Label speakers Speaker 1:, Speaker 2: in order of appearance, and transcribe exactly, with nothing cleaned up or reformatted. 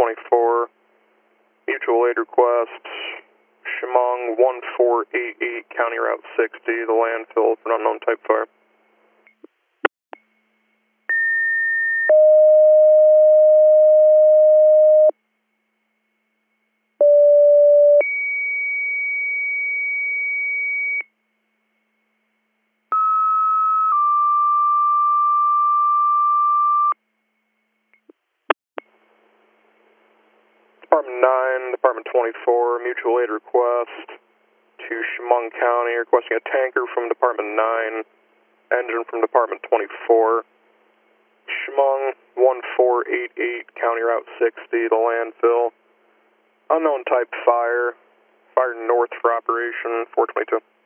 Speaker 1: twenty-four, mutual aid request, Chemung one four eight eight, County Route sixty, the landfill for an unknown type fire. Department nine, Department twenty-four, mutual aid request to Chemung County, requesting a tanker from Department nine, engine from Department twenty-four, Chemung one four eight eight, County Route sixty, the landfill, unknown type fire, fire north for operation four twenty-two.